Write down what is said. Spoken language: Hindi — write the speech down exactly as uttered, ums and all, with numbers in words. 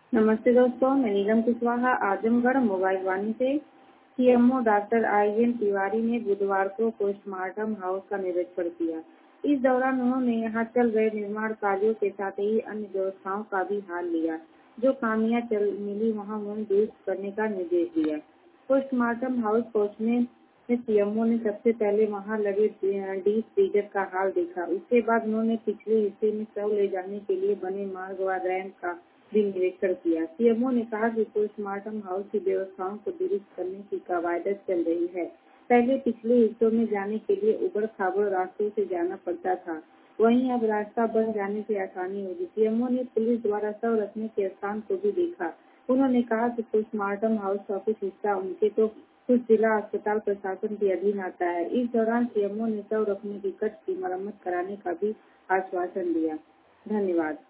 नमस्ते दोस्तों, मैं नीलम कुशवाहा आजमगढ़ मोबाइल वाणी से। CMO doctor I N Tiwari ने बुधवार को पोस्टमार्टम हाउस का निरीक्षण किया। इस दौरान उन्होंने यहां चल रहे निर्माण कार्यों के साथ ही अन्य व्यवस्थाओं का भी हाल लिया। जो खामियां चल मिली वहां उन्होंने दुरुस्त करने का निर्देश दिया। पोस्टमार्टम हाउस पहुंचने में सीएमओ ने सबसे पहले वहां लगे डीप फ्रीजर का हाल देखा। उसके बाद उन्होंने पिछले हिस्से में शव ले जाने के लिए बने मार्ग व रैंप का भी निरीक्षण किया। सीएमओ ने कहा कि पोस्टमार्टम हाउस की व्यवस्थाओं को दुरुस्त करने की कवायद चल रही है। पहले पिछले हिस्सों में जाने के लिए उबड़ खाबड़ रास्तों से जाना पड़ता था, वहीं अब रास्ता बन जाने से आसानी होगी। सीएमओ ने पुलिस द्वारा शव रखने के स्थान को भी देखा। उन्होंने कहा कि पोस्टमार्टम हाउस का कुछ हिस्सा उनके तो कुछ जिला अस्पताल प्रशासन के अधीन आता है। इस दौरान सीएमओ ने शव रखने की कक्ष की मरम्मत कराने का भी आश्वासन दिया। धन्यवाद।